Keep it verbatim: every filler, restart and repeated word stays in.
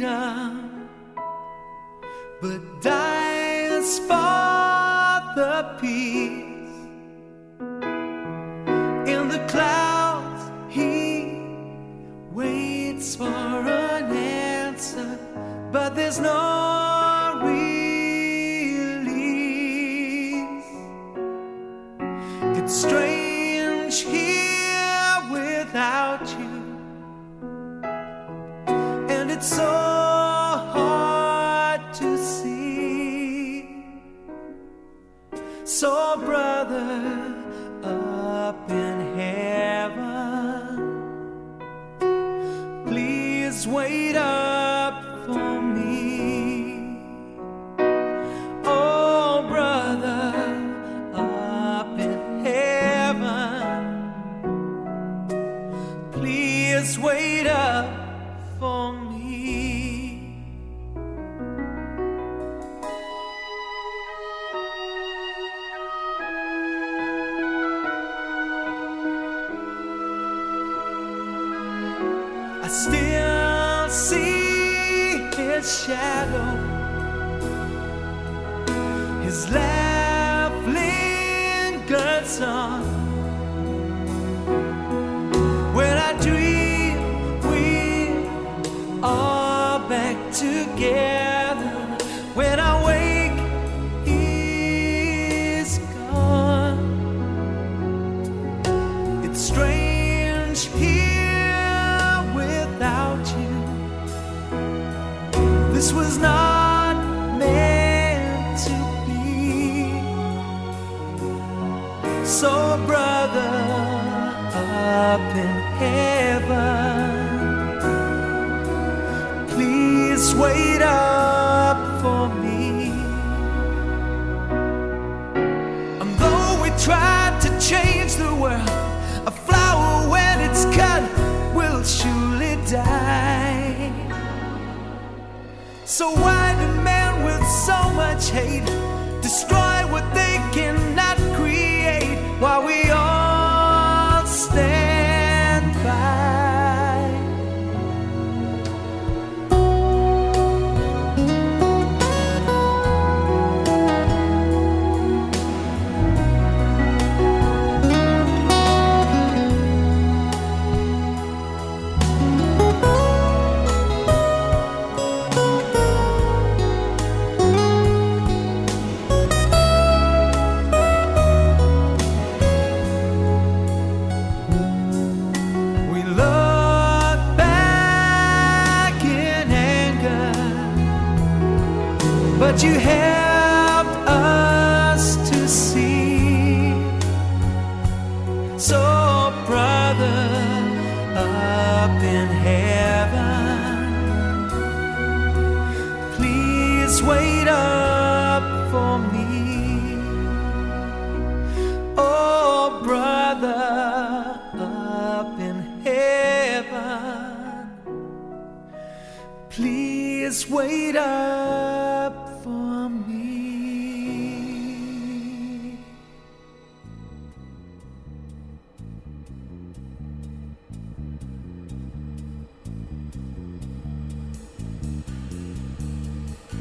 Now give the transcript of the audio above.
freedom, but dies for the peace. In the clouds he waits for an answer, but there's no release. It's strange here without you, and it's so hard to see. So brother, up in heaven, please wait up for me. Oh brother, up in heaven, please wait up for me. I still see his shadow, his laugh lingers on. When I dream we're all back together, when I wake he's gone. It's strange here without you. This was not meant to be. So brother, up in heaven, please wait up for me. And though we tried to change the world, a flower when it's cut will surely die. So why do men with so much hate destroy what they cannot create, while we all stand by? But you helped us to see. So brother, up in heaven, please wait up for me. Oh brother, up in heaven, please wait up